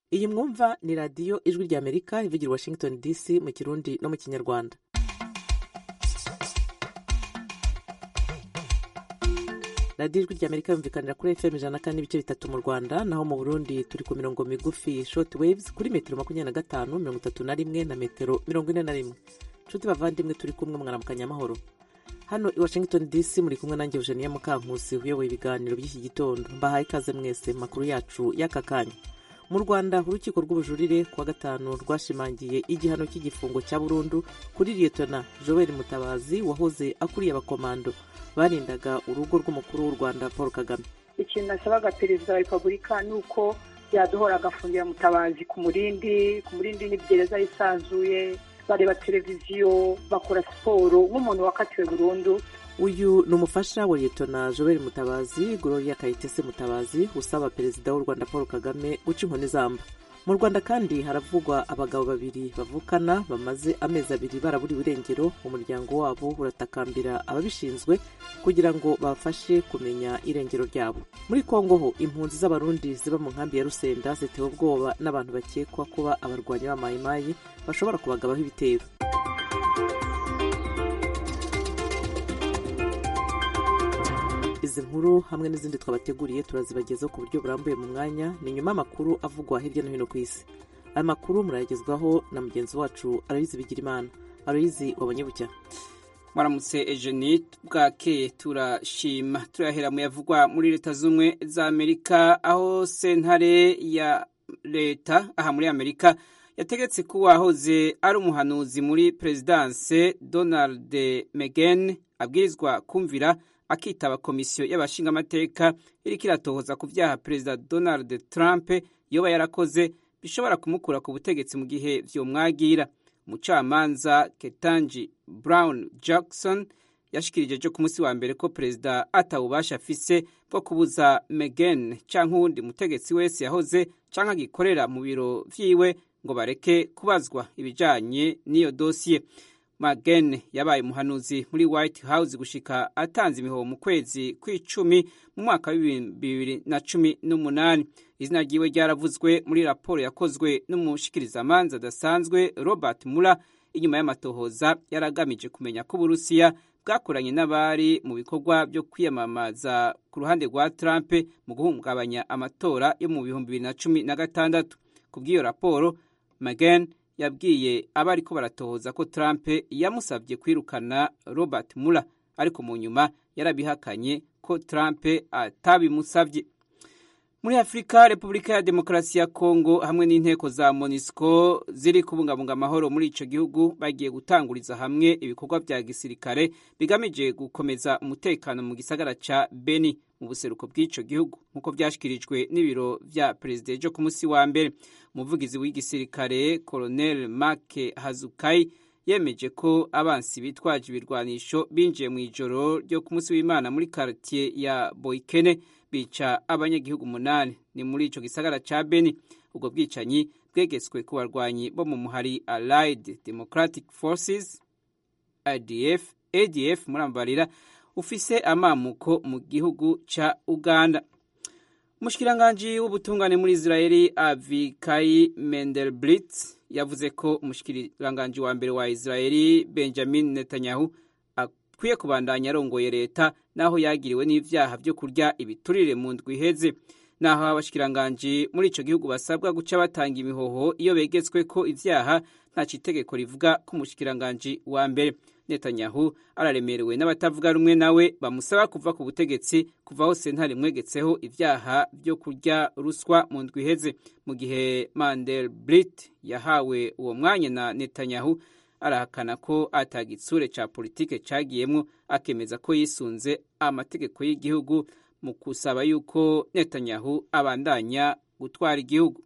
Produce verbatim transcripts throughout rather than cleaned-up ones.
Iyi mwumva ni radiyo ijwi rya Amerika ivugira Washington D C mu Kirundi no mu Kinyarwanda. radiyo ijwi rya Amerika yumvikanira kuri F M ijana na kane n'ibice bitatu mu Rwanda, naho mu Burundi turi ku mirongo migufi short waves kuri metero makumyabiri na gatanu mirongo itatu na rimwe na metero mirongo ine na rimwe. Nshuti bavandimwe, turi kumwe mwaramukanya amahoro. Hano i Washington D C muri kumwe nanjye Eugenia Mukankusi uyoboye ibiganiro by'iki gitondo. Mbahaye ikaze mwese makuru yacu y'aka kanya. Mu Rwanda urukiko rw'ubujurire kuwa gatanu rwashimangiye igihano cy'igifungo cya burundu kuri Lieutenant Joel Mutabazi wahoze akuriye abakomando barindaga urugo rw'umukuru w'u Rwanda Paul Kagame. Ikintu nasabaga perezida wa Repubulika ni uko yaduhora agafungira Mutabazi ku murindi ku murindi ni gereza yisanzuye, bareba televiziyo, bakora siporo nk'umuntu wakatiwe burundu. Uyu ni umufasha wa Lieutenant Joel Mutabazi, Gloria Kayitesi Mutabazi, usaba perezida w'u Rwanda Paul Kagame guca inkoni zamba. Mu Rwanda kandi haravugwa abagabo babiri bavukana bamaze amezi abiri baraburiwe irengero. Umuryango wabo uratakambira ababishinzwe kugira ngo bafashe kumenya irengero ryabo. Muri Kongo ho impunzi z'abarundi ziba mu nkambi ya Rusenda zitewe ubwoba n'abantu bakekwa kuba abarwanyi ba Mai Mai bashobora kubagabaho ibitero. Izi nkuru hamwe n'izindi twabateguriye turazibagezaho ku buryo burambuye mu mwanya, ni nyuma y'amakuru avugwa hirya no hino ku isi. Aya makuru murayagezwaho na mugenzi wacu Aloyizi Bigirimana. Aloyizi, wabonye bucya? Mwaramutse Eugenie, bwakeye turashima. Turahera mu yavugwa muri Leta Zunze za Amerika, aho sentare ya leta aha muri Amerika yategetse ko uwahoze ari umuhanuzi muri Presidence Donald McGahn abwirizwa kumvira akitaba komisiyo y'abashingamateka iriko iratohoza ku vyaha Perezida Donald Trump yoba yarakoze bishobora kumukura ku butegetsi mu gihe vyomwagira. Umucamanza Ketanji Brown Jackson yashikirije jo ku musi wa mbere ko perezida atawubasha afise bwo kubuza McGahn canke uwundi mutegetsi wese yahoze canke agikorera mu biro vyiwe ngo bareke kubazwa ibijanye n'iyo dosiye. McGahn yabaye umuhanuzi muri White House gushika atanze imihoho mu kwezi kw'icumi mu mwaka wa bibiri na cumi n'umunani. Izina ryiwe ryaravuzwe muri raporo yakozwe n'umushikirizamanza adasanzwe Robert Mueller inyuma y'amatohoza yaragamije kumenya ko Uburusiya bwakoranye n'abari mu bikorwa byo kwiyamamaza ku ruhande rwa Trump mu guhungabanya amatora yo mu bihumbi bibiri na cumi na gatandatu. Kubw'iyo raporo, McGahn yabwiye abari ko baratohoza ko Trump yamusabye kwirukana Robert Mueller, ariko mu nyuma yarabihakanye ko Trump atabimusabye. Muri Afrika, Repubulika ya Demokarasi ya Kongo hamwe n'inteko za MONUSCO ziri kubungabunga amahoro muri ico gihugu bagiye gutanguriza hamwe ibikorwa vya gisirikare bigamije gukomeza umutekano mu gisagara ca Beni mu buseruko bw'ico gihugu, nkuko vyashikirijwe n'ibiro vya perezida jo ku musi wa mbere. Umuvugizi w'igisirikare Colonel Mark Hazukai yemeje ko abansi bitwaje ibirwanisho binjiye mu ijoro ryo ku musi w'Imana muri quartier ya Boikene bica abanyagihugu umunani ni muri ico gisagara ca Beni. Ubwo bwicanyi bwegetswe ku barwanyi bo mu muhari Allied Democratic Forces A D F A D F murambarira ufise amamuko mu gihugu ca Uganda. Umushikiranganje w'ubutungane muri Israeli Avikai Mendelblit yavuze ko umushikiranganje wa mbere wa Israeli Benjamin Netanyahu akwiye kubandanya arongoye leta naho yagiriwe n'ivyaha byo kurya ibiturire mu ndwi iheze. Naho abashikiranganje muri ico gihugu basabwa guca batanga imihoho iyo begetswe ko ivyaha nta citegeko rivuga ko umushikiranganje wa mbere. Netanyahu araremerewe n'abatavuga rumwe nawe bamusaba kuva ku butegetsi kuvaho sentare mwegetseho ivyaha byo kurya ruswa mu ndwi iheze. Mu gihe Mandelblit yahawe uwo mwanya na Netanyahu arahakana ko atagitsure ca politike cagiyemwo, akemeza ko yisunze amategeko y'igihugu mu kusaba yuko Netanyahu abandanya gutwara igihugu.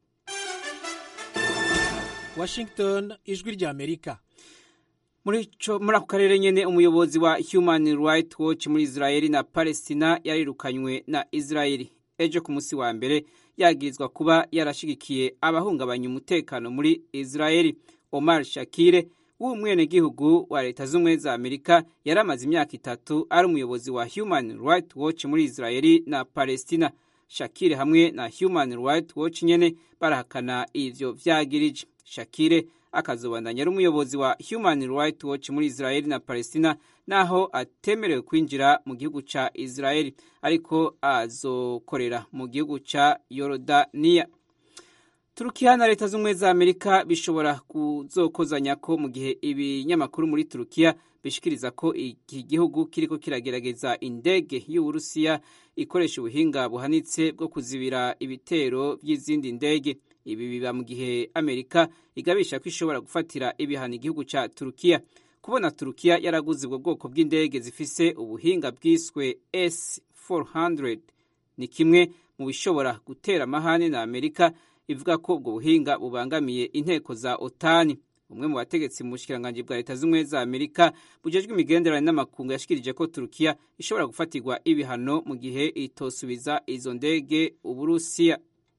Washington, ijwi rya Amerika. Muri muri ako karere nyene, umuyobozi wa Human Rights Watch muri Israeli na Palestina yarirukanywe na Israeli ejo ku musi wa mbere yagirizwa kuba yarashigikiye abahungabanya umutekano muri Israeli. Omar Shakire w'umwenegihugu wa Leta Zunze za Amerika yaramaze imyaka itatu ari umuyobozi wa Human Rights Watch muri Israeli na Palestina. Shakire hamwe na Human Rights Watch nyene barahakana ivyo vyagirije. Shakire akazobandanya ari umuyobozi wa Human Rights Watch muri Israel na Palestina, naho atemerewe kwinjira mu gihugu ca Israel, ariko azokorera mu gihugu ca Yorodaniya. Turukiya na leta z'ubumwe za Amerika bishobora kuzokozanya ko mu gihe ibinyamakuru muri Turukiya bishikiriza ko iki gihugu kiriko kiragerageza indege y'Uburusiya ikoresha ubuhinga buhanitse bwo kuzibira ibitero by'izindi ndege. Ibi biba mu gihe Amerika igabisha ko ishobora gufatira ibihano igihugu ca Turukiya. Kubona Turukiya yaraguze ubwo bwoko bw'indege zifise ubuhinga bwiswe S four hundred ni kimwe mu bishobora gutera amahane na Amerika ivuga ko ubwo buhinga bubangamiye inteko za OTAN. Umwe mu bategetsi mu bushikiranganje bwa leta z'ubumwe za Amerika bujejwe imigenderanire n'amakungu yashikirije ko Turukiya ishobora gufatirwa ibihano mu gihe itosubiza izo ndege Uburusiya.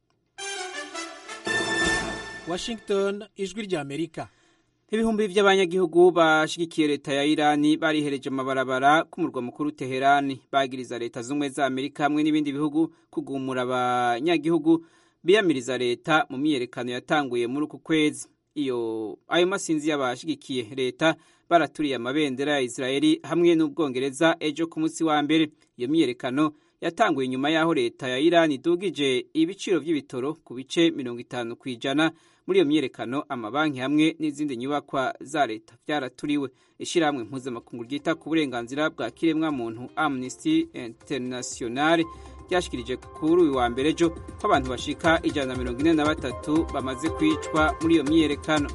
Washington, ijwi rya Amerika. Ibihumbi by'abanyagihugu bashigikiye leta ya Irani barihereje amabarabara ku murwa mukuru Teherani, bagiriza leta z'ubumwe za Amerika hamwe n'ibindi bihugu kugumura abanyagihugu biyamiriza leta mu myiyerekano yatanguye muri uku kwezi. Iyo ayo masinzi y'abashigikiye leta baraturiye amabendera ya Israeli hamwe n'Ubwongereza ejo ku munsi wa mbere. Iyo myiyerekano yatanguye nyuma yaho leta ya Irani idugije ibiciro by'ibitoro ku bice mirongo itanu kw'ijana. Muri iyo myiyerekano amabanki hamwe n'izindi nyubakwa za leta byaraturiwe. Ishirahamwe mpuzamakungu ryita ku burenganzira bwa kiremwa muntu Amnesty International ryashikirije kuri uyu wa mbere ejo ko abantu bashika ijana na mirongo ine na batatu bamaze kwicwa muri iyo myiyerekano.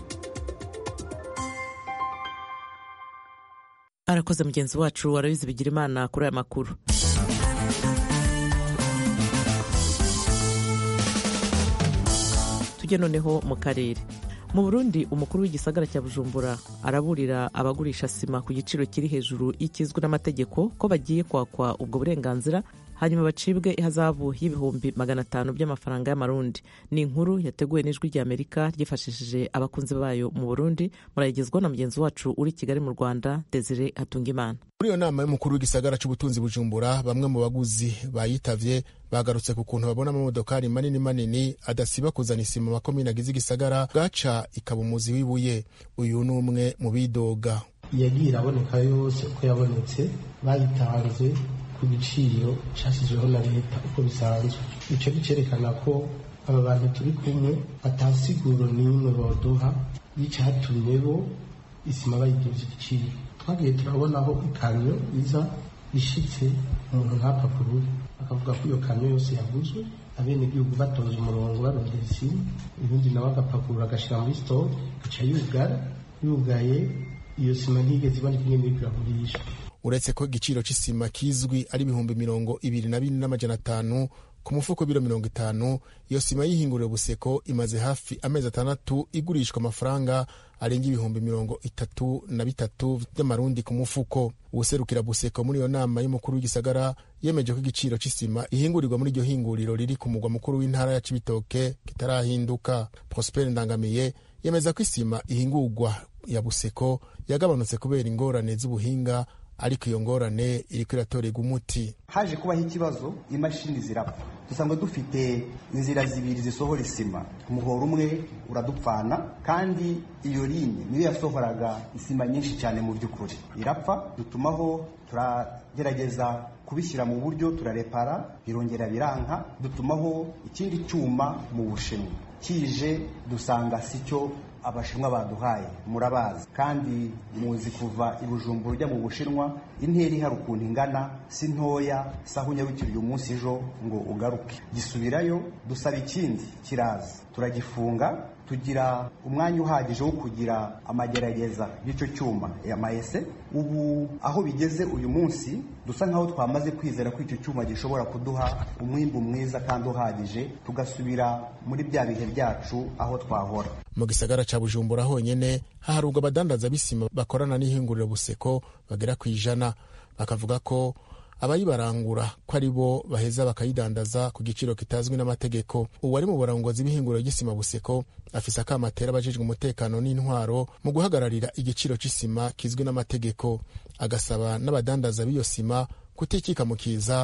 Arakoze mugenzi wacu Aloyizi Bigirimana kuri aya makuru. Tujye noneho mu karere. Mu Burundi umukuru w'igisagara cya Bujumbura araburira abagurisha sima ku giciro kiri hejuru y'ikizwe n'amategeko ko bagiye kwakwa ubwo burenganzira hanyuma bacibwe ihazabu y'ibihumbi magana atanu by'amafaranga y'amarundi. Ni inkuru yateguwe n'ijwi rya Amerika ryifashishije abakunzi bayo mu Burundi, murayigezwa na mugenzi wacu uri Kigali mu Rwanda Desire Hatungimana. Muri iyo nama y'umukuru w'igisagara cy'ubutunzi Bujumbura, bamwe mu baguzi bayitavye bagarutse ku kuntu babona amamodokari manini manini adasiba kuzana isima makomine agize igisagara gaca ikaba umuzi w'ibuye. Uyu ni umwe mu bidoga. Yagiye iraboneka yose uko yabonetse, bayitanze ku giciro cyashyizweho na leta uko bisanzwe. Icyo gicerekana ko aba bantu turi kumwe atasiguro n'imwe baduha y'icyatumye bo isima bayiduza igiciro. Twagiye turabonaho ikamyo iza ishitse umuntu ntapapuro akavuga ko iyo kamyo yose yaguzwe, abenegihugu batonze umurongo barondera isima, ibindi nawe agapapuro agashyira muri store gaca yugara, yugaye iyo sima ntigeze iboneka ingene iriko iragurishwa. Uretse ko igiciro c'isima kizwi ari ibihumbi mirongo ibiri na bine n'amajana atanu ku mufuko biro mirongo itanu, iyo sima yihinguriwe Buseko imaze hafi amezi atandatu igurishwa amafaranga arenga ibihumbi mirongo itatu na bitatu by'amarundi ku mufuko. Uwuserukira Buseko muri iyo nama y'umukuru w'igisagara yemeje ko igiciro c'isima ihingurirwa muri iryo hinguriro riri ku mugwa mukuru w'intara ya Cibitoke kitarahinduka. Prosper Ndangamiye yemeza ko isima ihingurwa ya Buseko yagabanutse kubera ingorane z'ubuhinga, ariko iyo ngorane iriko iratorerwa umuti. Haje kubaho ikibazo, imashini zirapfa. Dusanzwe dufite inzira zibiri zisohora isima, umuhoro umwe uradupfana, kandi iyo line niyo yasohoraga isima nyinshi cyane mu by'ukuri irapfa. Dutumaho turagerageza kubishyira mu buryo, turarepara birongera biranka. Dutumaho ikindi cyuma mu Bushinwa, kije dusanga sicyo abashinwa baduhaye, murabazi kandi muzi kuva ibujumbura ujya mu Bushinwa intera ihari ukuntu ingana si ntoya, saho unyarukira uyu munsi ejo ngo ugaruke. Gisubirayo dusaba ikindi kiraza, turagifunga, tugira umwanya uhagije wo kugira amagerageza y'icyo cyuma ya maese. Ubu aho bigeze uyu munsi dusa nkaho twamaze kwizera ko icyo cyuma gishobora kuduha umwimbu mwiza kandi uhagije, tugasubira muri bya bihe byacu aho twahora. Mu gisagara ca Bujumbura honyene haharurwa abadandaza b'isima bakorana n'ihinguriro Buseko bagera ku ijana. Bakavuga ko abayibarangura ko ari bo baheza bakayidandaza ku giciro kitazwi n'amategeko. Uwari mu burongozi b'ihinguriro ry'isima Buseko afise akamatera abajejwe umutekano n'intwaro mu guhagararira igiciro c'isima kizwi n'amategeko, agasaba n'abadandaza b'iyo sima kutikika mu kiza,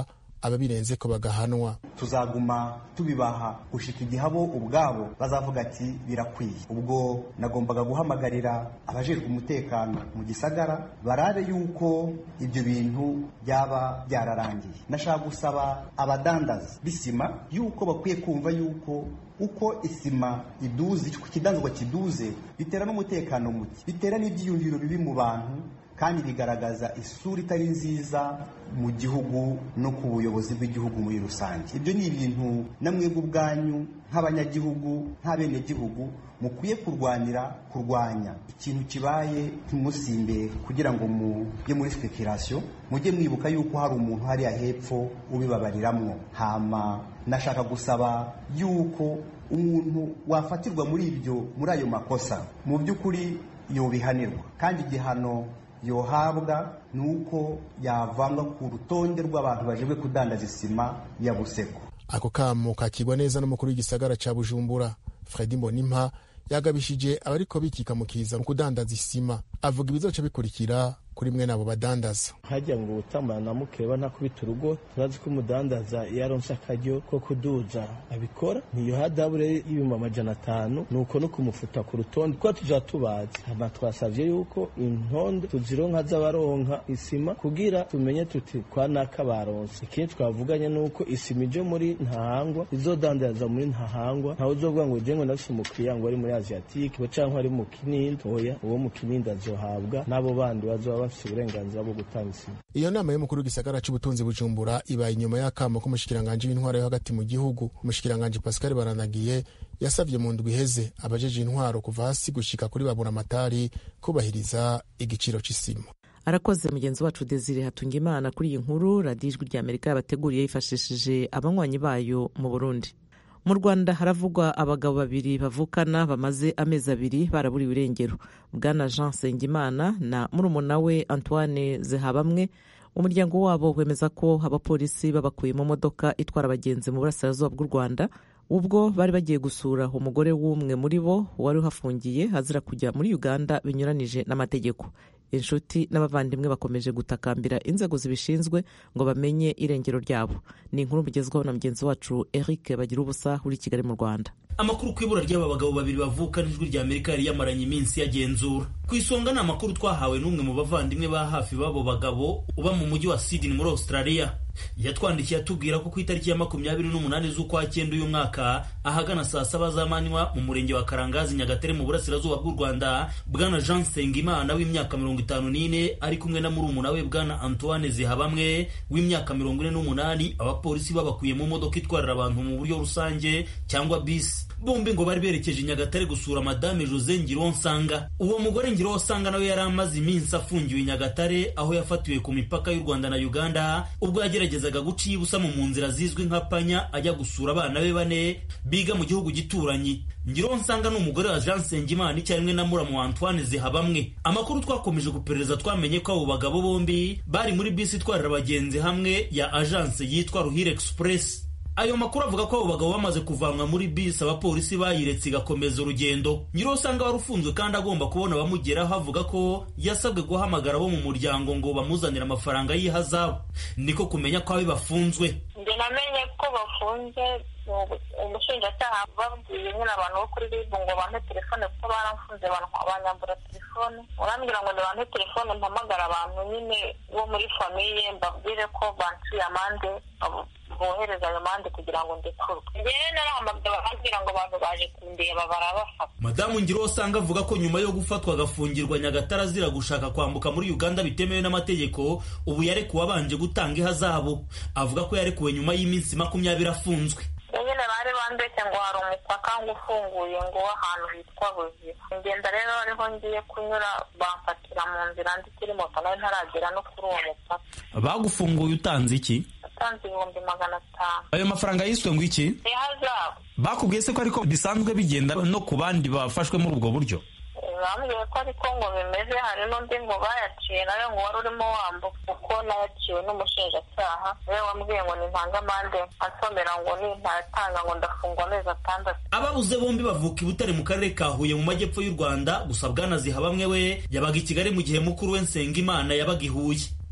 ababirenze ko bagahanwa. Tuzaguma tubibaha gushika igihe abo ubwabo bazavuga ati birakwiye. Ubwo nagombaga guhamagarira abajejwe umutekano mu gisagara barabe yuko ibyo bintu byaba byararangiye. Nashaka gusaba abadandaza bisima yuko bakwiye kumva yuko uko isima iduze, ikidanzwa kiduze bitera n'umutekano muke, bitera n'ibyiyumviro bibi mu bantu, kandi bigaragaza isura itari nziza mu gihugu no ku buyobozi bw'igihugu muri rusange. Ibyo ni ibintu namwebwe ubwanyu nk'abanyagihugu nk'abenegihugu mukwiye kurwanira kurwanya. Ikintu kibaye ntimusimbe kugira ngo mujye muri speculation, mujye mwibuka yuko hari umuntu hariya hepfo ubibabariramwo. Hama nashaka gusaba yuko umuntu wafatirwa muri ibyo muri ayo makosa mu by'ukuri yobihanirwa, kandi igihano yohabwa nuko yavanga ku rutonde rw'abantu bajejwe kudandaza isima ya Buseko. Ako kamo kakigwa neza n'umukuru w'igisagara ca Bujumbura Fredy Mbonimpa yagabishije abariko bikika mu kiza mu kudandaza isima. Avuga ibizoca bikurikira kuri mwe nabo badandaza. Hajya ngo utambana na mukeba ntakubita urugo, turazi ko umudandaza yaronse akaryo ko kuduza abikora, niyo hadabure y'ibihumbi amajana atanu, nuko no kumufuta ku rutonde ko tuja tubazi. Hama twasavye yuko intonde tuzironka z'abaronka isima kugira tumenye tuti kwa naka baronse. Ikindi twavuganye nuko isima ije muri Ntahangwa izodandaza muri Ntahangwa, ntawe uzovuga ngo je ngo ndafise umukiriya ngo ari muri Asiatique bo canke ari mu Kinindo. Oya, uwo mu Kinindo azohabwa nabo bandi bazoba bafise uburenganzira bwo gutanga isima. Iyo nama y'umukuru w'igisagara c'ubutunzi Bujumbura ibaye inyuma y'akamo k'umushikiranganje w'intwaro yo hagati mu gihugu. Umushikiranganje Pascal Baranagiye yasavye mu ndwi iheze abajeje intwaro kuva hasi gushika kuri baburamatari kubahiriza igiciro c'isima. Arakoze mugenzi wacu Desire Hatungimana kuri iyi nkuru. Radio Ijwi ry'Amerika yabateguriye yifashishije abanywanyi bayo mu Burundi. Mu Rwanda haravugwa abagabo babiri bavukana bamaze amezi abiri baraburiwe irengero. Bwana Jean Sengimana na murumuna we Antoine Zehabamwe, umuryango wabo wemeza ko abapolisi babakuye mu modoka itwara abagenzi mu burasirazuba bw'u Rwanda ubwo bari bagiye gusura umugore w'umwe muri bo wari uhafungiye azira kujya muri Uganda binyuranije n'amategeko. Inshuti n'abavandimwe bakomeje gutakambira inzego zibishinzwe ngo bamenye irengero ryabo. Ni inkuru mugezwaho na mugenzi wacu Eric Bagirubusa uri Kigali mu Rwanda. Amakuru kwibura ry'aba bagabo babiri bavuka n'Ijwi ry'Amerika yari yamaranye iminsi yagenzura. Ku isonga ni amakuru twahawe n'umwe mu bavandimwe ba hafi babo bagabo uba mu mujyi wa Sydney muri Australia. Yatwandikiye atubwira ko ku itariki ya makumyabiri n'umunani z'ukwa cyenda uyu mwaka ahagana saa saba z'amanywa mu murenge wa Karangazi Nyagatare mu burasirazuba bw'u Rwanda, Bwana Jean Sengimana w'imyaka mirongo itanu n'ine ari kumwe na murumuna we Bwana Antoine Zehabamwe w'imyaka mirongo ine n'umunani abapolisi babakuye mu modoka itwarira abantu mu buryo rusange cyangwa bisi. Bombi ngo bari berekeje Nyagatare gusura Madame Jose Ngironsanga. Uwo mugore Ngironsanga nawe yari amaze iminsi afungiwe i Nyagatare aho yafatiwe ku mipaka y'u Rwanda na Uganda ubwo yageragezaga guca ibusa mu nzira zizwi nka Panya ajya gusura abana be bane biga mu gihugu gituranyi. Ngironsanga ni umugore wa Jean Sengimana icyarimwe na muramu wa Antoine Zehabamwe. Amakuru twakomeje guperereza twamenye ko abo bagabo bombi bari muri bisi itwarira abagenzi hamwe ya agence yitwa Ruhire Express. Ayo makuru avuga ko abo bagabo bamaze kuvanwa muri bisi abapolisi bayiretse igakomeza urugendo. Ngironsanga wari ufunzwe kandi agomba kubona bamugeraho avuga ko yasabwe guhamagara bo mu muryango ngo bamuzanire amafaranga y'ihazabu. Niko kumenya ko abe bafunzwe. Nde namenye ko bafunze umushinjacyaha babwiye nyine abantu bo kuri ribu ngo bampe telefone kuko baramfunze banyambura telefone. Urambwira ngo ndabampe telefone mpamagara abantu nyine bo muri famiye mbabwire ko bantuye amande bohereza ayo mande kugira ngo ndekurwe. Njyewe narahamagara babwira ngo abantu baje kundeba barabafata. Madamu Ngironsanga avuga ko nyuma yo gufatwa agafungirwa Nyagatare azira gushaka kwambuka muri Uganda bitemewe n'amategeko ubu yarekuwe abanje gutanga ihazabu. Avuga ko yarekuwe nyuma y'iminsi makumyabiri afunzwe. Nyine bari bandetse ngo hari umupaka ngo ufunguye ngo ahantu hitwa Buziba. Ngenda rero ariho ngiye kunyura bamfatira mu nzira ndi kuri moto nayo ntaragera no kuri uwo mupaka. Bagufunguye utanze iki? Utanze ibihumbi magana atanu. Ayo mafaranga yiswe ngo iki? Ihazabu. Bakubwiye se ko ariko bisanzwe bigenda no ku bandi bafashwe muri ubwo buryo? Bambwiye ko ariko ngo bimeze, hari n'undi ngo bayaciye nayo ngo wari urimo wambuka kuko nayaciwe n'umushinjacyaha we wambwiye ngo nintanga amande ansomera ngo nintayatanga ngo ndafungwa amezi atandatu. Ababuze bombi bavuka i Butare mu karere ka Huye mu majyepfo y'u Rwanda, gusa Bwana Zehabamwe we yabaga i Kigali mu gihe mukuru we Nsengimana yabaga i Huye.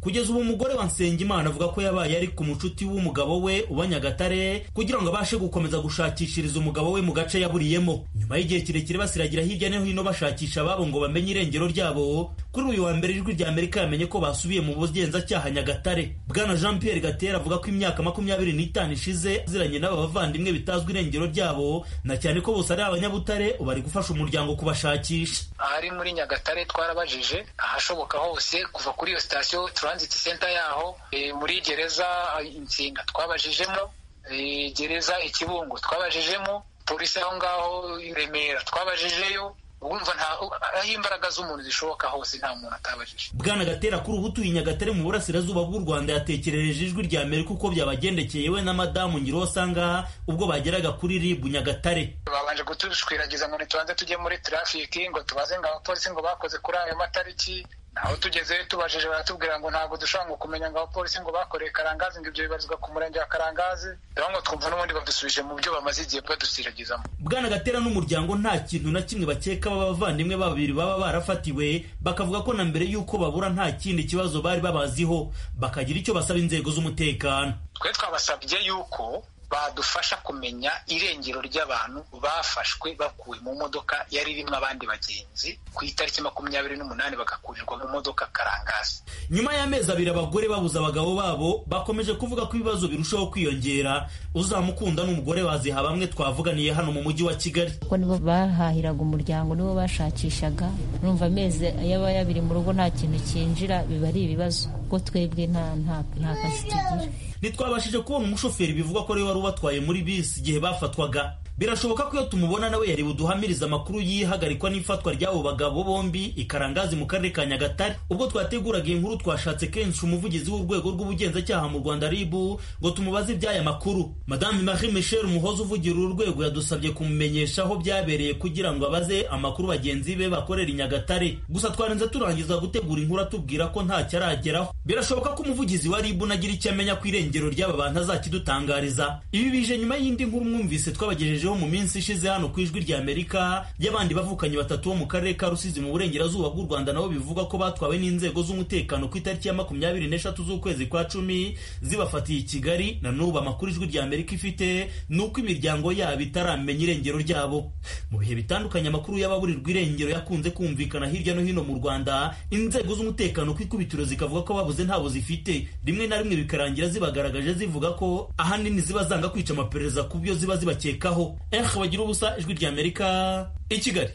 kugeza ubu umugore wa Nsengimana avuga ko yabaye ari ku mucuti w'umugabo we uba Nyagatare kugira ngo abashe gukomeza gushakishiriza umugabo we mu gace yaburiyemo. Nyuma y'igihe kirekire basiragira hirya no hino bashakisha ababo ngo bamenye irengero ryabo, kuri uyu wa mbere Ijwi ry'Amerika yamenye ko basubiye mu bugenzacyaha Nyagatare. Bwana Jean Pierre Gatera avuga ko imyaka makumyabiri n'itanu ishize aziranye n'aba bavandimwe bitazwi irengero ryabo, na cyane ko bose ari Abanyabutare bari gufasha umuryango kubashakisha. Ahari muri Nyagatare twarabajije ahashoboka hose, kuva kuri iyo station transit center yaho, e, muri gereza Insinga twabajijemo, e, gereza Ikibungo twabajijemo, polisi aho ngaho i Remera twabajijeyo. Urumva nta aho imbaraga z'umuntu zishoboka hose nta muntu atabajije. Bwana Gatera kuri ubu tuyi Nyagatare mu burasirazuba bw'u Rwanda yatekerereje Ijwi ry'Amerika uko byabagendekeye we na madamu Ngirosanga ubwo bageraga kuri R I B Nyagatare. Babanje gutushwiragiza ngo tubanze tujye muri traffic ngo tubaze ngo abapolisi ngo bakoze kuri ayo matariki. Naho tugeze tubajije baratubwira ngo ntabwo dushobora kumenya ngo abapolisi ngo bakoreye Karangazi, ngo ibyo bibarizwa ku murenge wa Karangazi. Rero ngo twumva n'ubundi badusubije mu byo bamaze igihe badusiragizamo. Bwana Gatera n'umuryango nta kintu na kimwe bakeka b'abavandimwe babiri baba barafatiwe, bakavuga ko na mbere y'uko babura nta kindi kibazo bari babaziho, bakagira icyo basaba inzego z'umutekano. Twe twabasabye yuko badufasha kumenya irengero ry'abantu bafashwe bakuwe mu modoka yari irimo abandi bagenzi ku itariki makumyabiri n'umunani bagakurirwa mu modoka Karangazi. Nyuma y'amezi abiri abagore babuza abagabo babo bakomeje kuvuga ko ibibazo birushaho kwiyongera. Uzamukunda n'umugore waziha bamwe twavuganiye hano mu mujyi wa Kigali, ko nibo bahahiraga umuryango, nibo bashakishaga. Urumva amezi yaba yabiri mu rugo nta kintu kinjira, biba ari ibibazo ko twebwe nta nta nta kazi tugira. Ntitwabashije kubona umushoferi bivuga ko ari wari ubatwaye muri bisi igihe bafatwaga. Birashoboka ko iyo tumubona nawe yari buduhamiriza amakuru yihagarikwa n'ifatwa ry'abo bagabo bombi i Karangazi mu karere ka Nyagatare. Ubwo twateguraga inkuru twashatse kenshi umuvugizi w'urwego rw'ubugenzacyaha mu Rwanda R I B ngo tumubaze iby'aya makuru. Madame Marie Michel Muhoza uvugira uru rwego yadusabye kumumenyesha aho byabereye kugira ngo abaze amakuru bagenzi be bakorera i Nyagatare. Gusa twarenze turangiza gutegura inkuru atubwira ko nta cyarageraho. Birashoboka ko umuvugizi wa R I B nagira icyo amenya ku irengero ry'aba bantu azakidutangariza. Ibi bije nyuma y'indi nkuru mwumvise twabagejeje mu minsi ishize hano ku Ijwi ry'Amerika y'abandi bavukanye batatu bo mu karere ka Rusizi mu burengerazuba bw'u Rwanda, nabo bivuga ko batwawe n'inzego z'umutekano ku itariki ya makumyabiri n'eshatu z'ukwezi kwa cumi zibafatiye i Kigali. Na n'ubu amakuru Ijwi ry'Amerika ifite nuko imiryango yabo itaramenya irengero ryabo. Mu bihe bitandukanye amakuru y'ababurirwa irengero yakunze kumvikana hirya no hino mu Rwanda, inzego z'umutekano ku ikubitiro zikavuga ko babuze ntabo zifite, rimwe na rimwe bikarangira zibagaragaje zivuga ko ahanini ziba zanga kwica amaperereza ku byo ziba zibakekaho. Eh bagira ubusa Ijwi ry'Amerika i Kigali.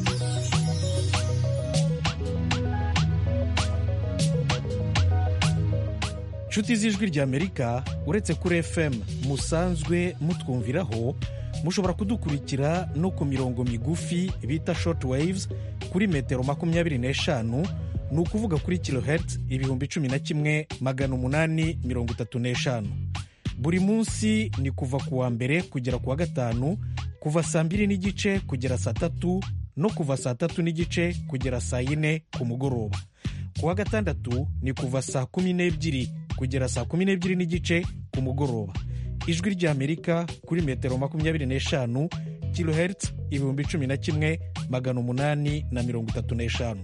Nshuti z'Ijwi ry'Amerika, uretse kuri F M musanzwe mutwumviraho, mushobora kudukurikira no ku mirongo migufi bita short waves kuri metero makumyabiri n'eshanu, ni ukuvuga kuri kilohertz ibihumbi cumi na kimwe magana umunani mirongo itatu n'eshanu. Buri munsi ni kuva ku wa mbere kugera ku wa gatanu, kuva saa mbiri n'igice kugera saa tatu, no kuva saa tatu n'igice kugera saa yine ku mugoroba. Ku wa gatandatu ni kuva saa kumi n'ebyiri kugera saa kumi n'ebyiri n'igice ku mugoroba. Ijwi ry'Amerika kuri metero makumyabiri n'eshanu, kilohertz ibihumbi cumi na kimwe magana umunani na mirongo itatu n'eshanu.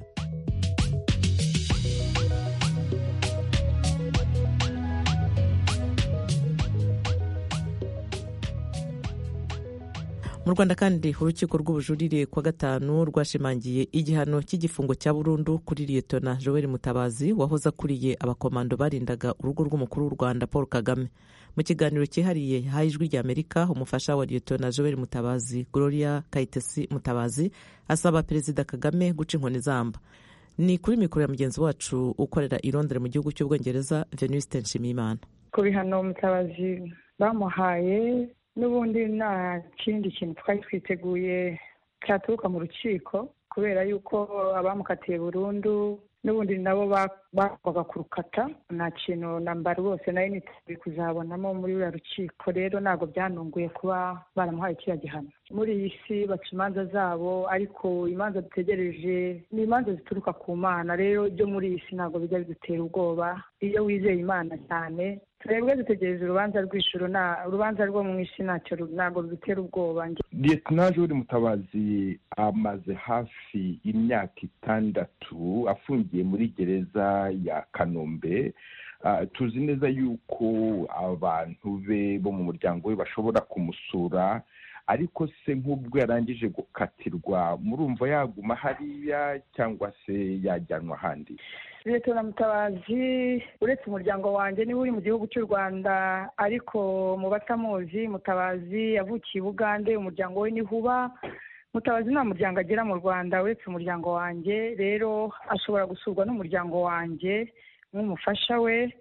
Mu Rwanda kandi urukiko rw'ubujurire kwa gatanu rwashimangiye igihano cy'igifungo cya burundu kuri Liyetona Joel Mutabazi wahoze akuriye abakomando barindaga urugo rw'umukuru w'u Rwanda Paul Kagame. Mu kiganiro cyihariye ha Ijwi ry'Amerika, umufasha wa Liyetona Joel Mutabazi Gloria Kayitesi Mutabazi asaba Perezida Kagame guca inkoni zamba. Ni kuri mikoro ya mugenzi wacu ukorera i Londres mu gihugu cy'Ubwongereza Venuste Nshimiyimana. Ku bihano Mutabazi bamuhaye n'ubundi nta kindi kintu twari twiteguye cyaturuka mu rukiko, kubera yuko abamukatiye burundu n'ubundi nabo bakwaga kurukata, nta kintu namba rwose nayo niteguye kuzabonamo muri uriya rukiko. Rero ntabwo byanunguye kuba baramuhaye kiriya gihano. Muri iyi si baca imanza zabo, ariko imanza dutegereje ni imanza zituruka ku Mana. Rero ibyo muri iyi si ntabwo bijya bidutera ubwoba. Iyo wizeye Imana cyane twebwe dutegereje urubanza rw'ijuru, na urubanza rwo mu isi ntacyo ntabwo rudutera ubwoba. Lieutenant Joel Mutabazi amaze hafi imyaka itandatu afungiye muri gereza ya Kanombe. Uh, tuzi neza yuko abantu be bo mu muryango we bashobora kumusura, ariko se nk'ubwo yarangije gukatirwa murumva yaguma hariya cyangwa se yajyanwa ahandi? Lieutenant Mutabazi uretse umuryango wanjye niwe uri mu gihugu cy'u Rwanda, ariko mu batamuzi Mutabazi yavukiye i Bugande, umuryango we ni Huba. Mutabazi nta muryango agera mu Rwanda uretse umuryango wanjye, rero ashobora gusurwa n'umuryango wanjye nk'umufasha we.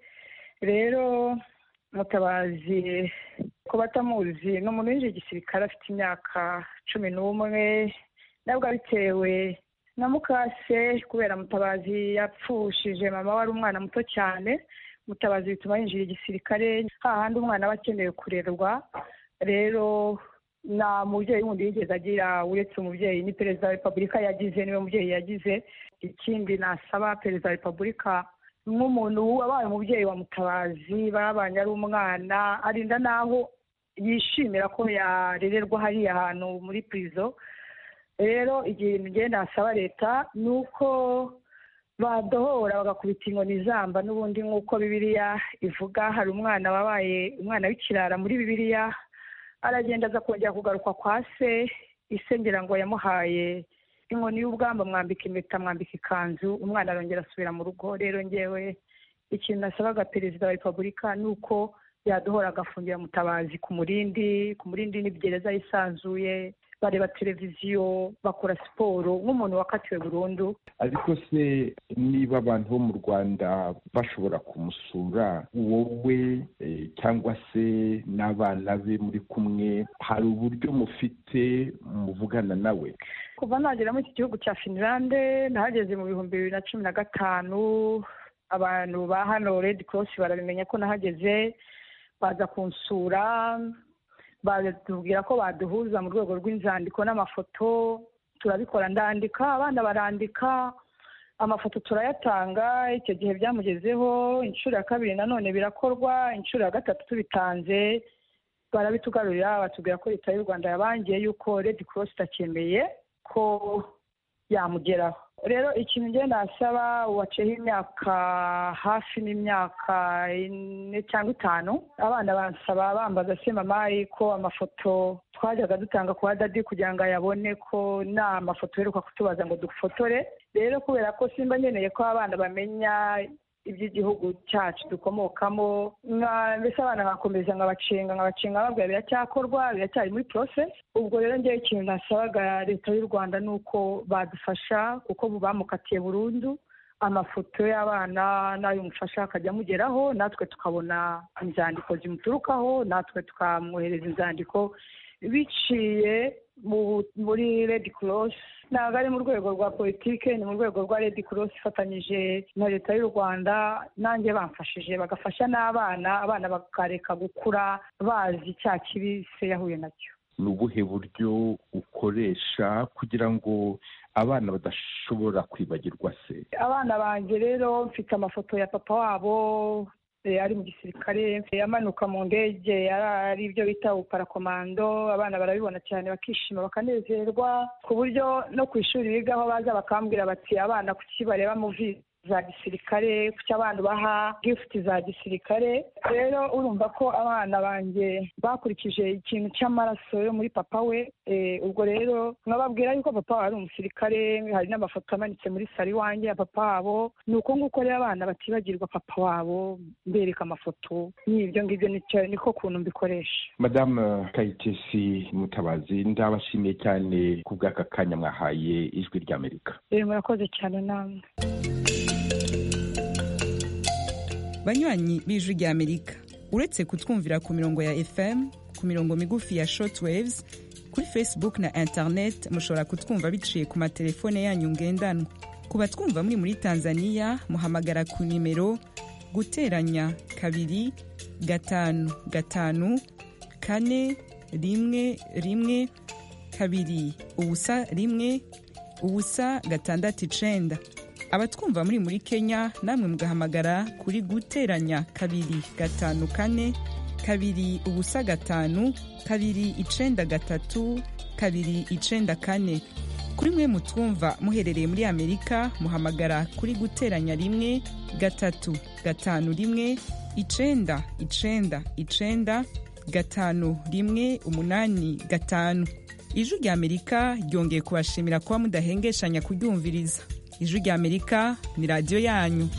Rero Mutabazi ko batamuzi ni umuntu winjiye igisirikare afite imyaka cumi n'umwe, nabwo bitewe na mukase, kubera Mutabazi yapfushije mama wari umwana muto cyane. Mutabazi bituma yinjira igisirikare hahandi umwana aba akeneye kurerwa. Rero nta mubyeyi wundi yigeze agira uretse umubyeyi ni perezida wa repubulika yagize, niwe mubyeyi yagize. Ikindi nasaba perezida wa repubulika nk'umuntu wabaye umubyeyi wa Mutabazi, babanye ari umwana, arinda naho yishimira ko yarererwa hariya ahantu muri prison. Rero igihe ngenda nasaba leta nuko badohora bagakubita inkoni zamba, n'ubundi nk'uko Bibiliya ivuga. Hari umwana wabaye umwana w'ikirara muri Bibiliya, aragenda aza kongera kugaruka kwa se, isengera ngo yamuhaye inkoni y'ubwamba, mwambika impeta, mwambika ikanzu, umwana arongera asubira mu rugo. Rero ngewe ikintu nasabaga perezida wa repubulika nuko yadohora agafungira Mutabazi ku murindi. Ku murindi ni gereza yisanzuye, bareba televiziyo, bakora siporo nk'umuntu wakatiwe burundu. Ariko se niba abantu bo mu Rwanda bashobora kumusura, wowe eh, cyangwa se n'abana be muri kumwe, hari uburyo mufite muvugana nawe? Kuva nagera muri iki gihugu cya Finland, nahageze mu bihumbi bibiri na cumi na gatanu. Abantu ba hano Red Cross barabimenya ko nahageze, baza kunsura, batubwira ko baduhuza mu rwego rw'inzandiko n'amafoto. Turabikora, ndandika, abana barandika, amafoto turayatanga. Icyo gihe byamugezeho. Inshuro ya kabiri nanone birakorwa, inshuro ya gatatu tubitanze barabitugarurira, batubwira ko leta y'u Rwanda yabangiye yuko Red Cross itacyemeye ko yamugeraho. Rero ikintu ngiye nasaba, waceho imyaka hafi n'imyaka ine cyangwa itanu, abana bansaba bambaza se mama ko amafoto twajyaga dutanga kwa dadi kugira ngo ayabone ko nta mafoto heruka kutubaza ngo dufotore. Rero kubera ko simba nkeneye ko abana bamenya iby'igihugu cyacu dukomokamo, mbese abana nkakomeza nkabacenga nkabacenga babwira biracyakorwa, biracyari muri process. Ubwo rero ngewe ikintu nasabaga leta y'u Rwanda nuko badufasha, kuko bamukatiye burundu, amafoto y'abana n'ay'umufasha akajya amugeraho, natwe tukabona inzandiko zimuturukaho, natwe tukamwohereza inzandiko biciye muri Red Cross. Ntabwo ari mu rwego rwa politike, ni mu rwego rwa Red Cross ifatanyije na leta y'u Rwanda. Nanjye bamfashije bagafasha n'abana, abana bakareka gukura bazi cya kibi se yahuye nacyo. Ni ubuhe buryo ukoresha kugira ngo abana badashobora kwibagirwa se? Abana banjye rero mfite amafoto ya papa wabo ari mu gisirikare, yamanuka mu ndege, ari ibyo bita uparakomando. Abana barabibona cyane bakishima bakanezerwa, ku buryo no ku ishuri bigaho baza bakambwira bati abana kuki bareba muvi za gisirikare, kuki abana baha gift za gisirikare. Rero urumva ko abana banjye bakurikije ikintu cy'amaraso yo muri papa we. E, ubwo rero nkababwira yuko papa ari umusirikare. Hari n'amafoto amanitse muri sari wanjye ya papa wabo. Ni uko nguko rero abana batibagirwa papa wabo, mbereka amafoto. N'ibyo ngibyo niko kuntu mbikoresha. Madame Kayitesi Mutabazi, ndabashimiye cyane ku bw'aka kanya mwahaye Ijwi ry'Amerika. E, murakoze cyane namwe. Banywanyi b'Ijwi ry'Amerika, uretse kutwumvira ku mirongo ya F M, ku mirongo migufi ya shortwaves, kuri Facebook na internet mushobora kutwumva biciye ku matelefone yanyu ngendanwa. Ku batwumva muri muri Tanzania, muhamagara ku nimero guteranya kabiri gatanu gatanu kane rimwe rimwe kabiri ubusa rimwe ubusa gatandatu icenda. abatwumva muri muri Kenya namwe mugahamagara kuri guteranya kabiri gatanu kane kabiri ubusa gatanu kabiri icenda gatatu kabiri icenda kane. Kuri mwe mutwumva muherereye muri Amerika muhamagara kuri guteranya rimwe gatatu gatanu rimwe icenda icenda icenda gatanu rimwe umunani gatanu. Ijwi rya Amerika ryongeye kubashimira kuba mudahengeshanya kuryumviriza. Ijwi rya Amerika ni radiyo yanyu.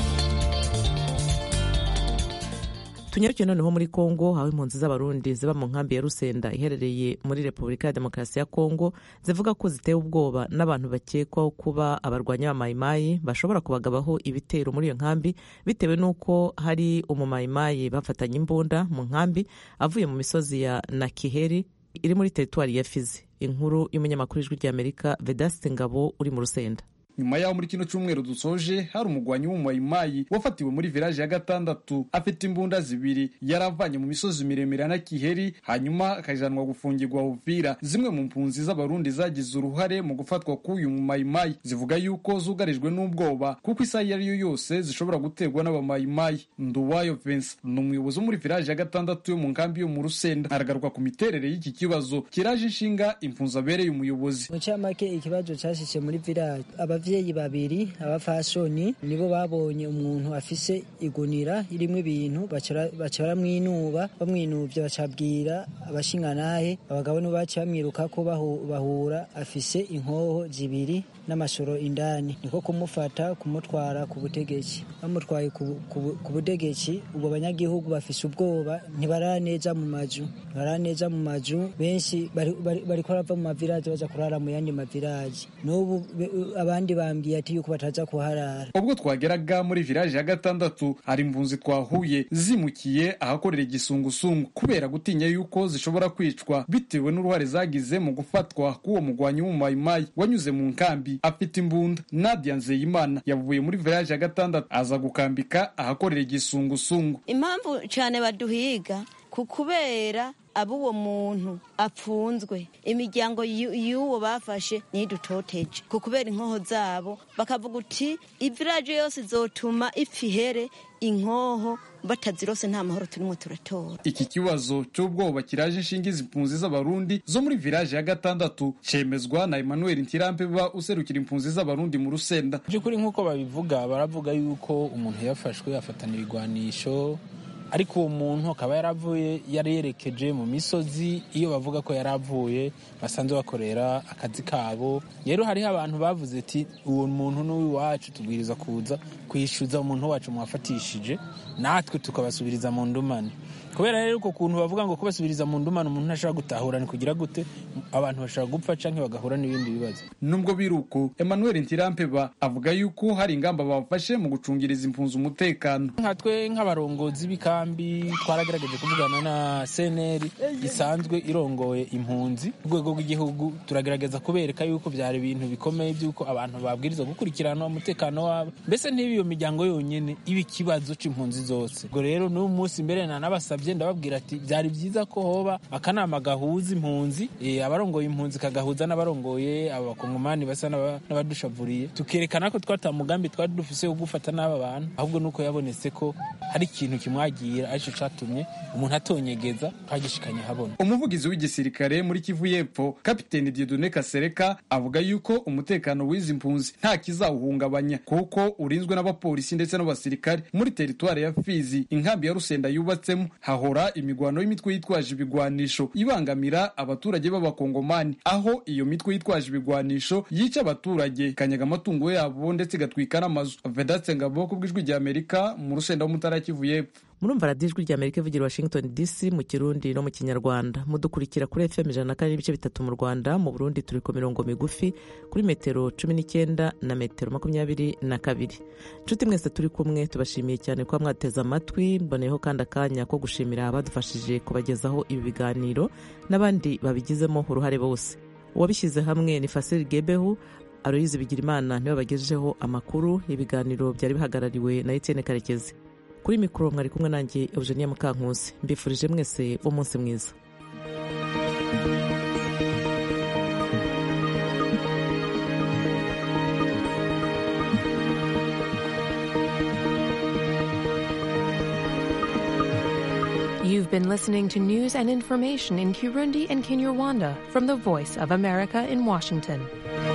tunyarukiye noneho muri Kongo, aho impunzi z'abarundi ziba mu nkambi ya Rusenda iherereye muri Repubulika ya Demokarasi ya Kongo zivuga ko zitewe ubwoba n'abantu bakekwaho kuba abarwanyi b'amayimayi bashobora kubagabaho ibitero muri iyo nkambi bitewe n'uko hari umumayimayi bafatanye imbunda mu nkambi avuye mu misozi ya Nakiheri iri muri teritwari ya Fizi. Inkuru y'umunyamakuru w'Ijwi ry'Amerika Vedaste Ngabo uri mu Rusenda. Nyuma yaho muri kino cyumweru dusoje hari umugwanyi w'umumayimayi wafatiwe muri village ya gatandatu afite imbunda zibiri yaravanye mu misozi miremire na Kiheri, hanyuma akajanwa gufungirwa Uvira. Zimwe mu mpunzi z'abarundi zagize uruhare mu gufatwa k'uyu mumayimayi zivuga yuko zugarijwe n'ubwoba kuko isaha iyo ariyo yose zishobora guterwa n'abamayimayi. Nduwayo Vincent ni umuyobozi muri village ya gatandatu yo mu nkambi yo mu Rusenda, aragaruka ku miterere y'iki kibazo kiraje inshinga impunzi abereye umuyobozi. Mu cyamake ikibazo cyashyize muri village abavyeyi babiri abafashoni nibo babonye umuntu afise igunira irimo ibintu bacara mwinuba bamwinuvye bacabwira abashinganahe abagabo no baca bamwiruka ko bahura afise inkoho zibiri n'amashoro indani, niko kumufata kumutwara ku butegetsi. Bamutwaye ku butegetsi ubwo abanyagihugu bafise ubwoba, ntibaraneza mu mazu baraneza mu mazu benshi bari ko bava mu mavirage baza kurara mu yandi mavirage. N'ubu abandi bambwiye ati yuko bataza kuharara. Ubwo twageraga muri village ya gatandatu hari impunzi twahuye zimukiye ahakorera igisungusungu kubera gutinya yuko zishobora kwicwa bitewe n'uruhare zagize mu gufatwa k'uwo mugwanyi w'umumayimayi wanyuze mu nkambi afite imbunda. Nadia Nzeyimana yavuye muri village ya gatandatu aza gukambika ahakorera igisungusungu. Impamvu cyane baduhiga kukubera abo uwo muntu apfunzwe, imiryango y'uwo bafashe nidutoteje kukubera inkoho zabo, bakavuga uti ivillage yose izotuma ifihere inkoho batazirose nta mahoro turimo turatora. Iki kibazo cy'ubwoba kiraje inshinga impunzi z'abarundi zo muri village ya gatandatu cemezwa na Emmanuel Ntirampeba userukira impunzi z'abarundi mu Rusenda. Byukuri nkuko babivuga baravuga yuko umuntu yafashwe afatana ibigwanisho, ariko uwo muntu akaba yaravuye yari yerekeje mu misozi iyo bavuga ko yaravuye basanzwe bakorera akazi kabo. Rero hariho abantu bavuze ati uwo muntu n'uwiwacu tubwiriza kuza kwishyuza umuntu wacu mwafatishije, natwe tukabasubiriza mu ndumane. Kubera rero uko kuntu bavuga ngo kubasubiriza mu ndumane umuntu ntashobora gutahura ni kugira gute abantu bashobora gupfa canke bagahura n'ibindi bibazo. Nubwo biruko Emmanuel Ntirampeba avuga yuko hari ingamba bafashe mu gucungiriza impunzi umutekano. Nkatwe nk'abarongozi b'ikambi twaragerageje kuvugana na C N L isanzwe irongoye impunzi ku rwego rw'igihugu, turagerageza kubereka yuko byari ibintu bikomeye byuko abantu babwirizwa gukurikirana umutekano wabo, mbese ntibiyo miryango yonyene ibi kibazo c'impunzi zose. Ubwo rero n'uyu munsi mbere na nabasabye ndababwira ati byari byiza ko hoba akanama gahuza impunzi, e, abarongoye impunzi kagahuza n'abarongoye abakongomani basa n'abadushavuriye, tukerekana ko twata mugambi twari dufise wo gufata n'aba bantu, ahubwo nuko yabonetse ko hari ikintu kimwagira arico catumye umuntu atonyegeza twagishikanye habona. Umuvugizi w'igisirikare muri Kivu y'Epfo Kapiteni Dieudonné Kasereka avuga yuko umutekano w'izi impunzi nta kizawuhungabanya kuko urinzwe n'abapolisi ndetse n'abasirikare. Muri teritwari ya Fizi inkambi ya Rusenda yubatsemo hahora imigwano y'imitwe yitwaje ibigwanisho ibangamira abaturage b'abakongomani, aho iyo mitwe yitwaje ibigwanisho yica abaturage, kanyaga amatungo yabo ndetse gatwika n'amazu. Vedaste Ngabo ku bw'Ijwi ry'Amerika mu Rusenda wo mutara Kivu y'Epfo. Murumva radiyo Ijwi ry'Amerika ivugira Washington D C mu Kirundi no mu Kinyarwanda. Mudukurikira kuri F M ijana na kane n'ibice bitatu mu Rwanda, mu Burundi turi ku mirongo migufi kuri metero cumi n'icyenda na metero makumyabiri na kabiri. Nshuti mwese turi kumwe tubashimiye cyane kuba mwateze amatwi, mboneyeho kandi akanya ko gushimira abadufashije kubagezaho ibi biganiro n'abandi babigizemo uruhare bose. Uwabishyize hamwe ni Fasil Gebehu, Aloyize Bigirimana niwe bagejejeho amakuru. Ibiganiro byari bihagarariwe na Etienne Karekezi. Kuri mikoro mwari kumwe nanjye Eugenia Mukankusi. Mbifurije mwese umunsi mwiza. You've been listening to news and information in Kirundi and Kinyarwanda from the Voice of America in Washington.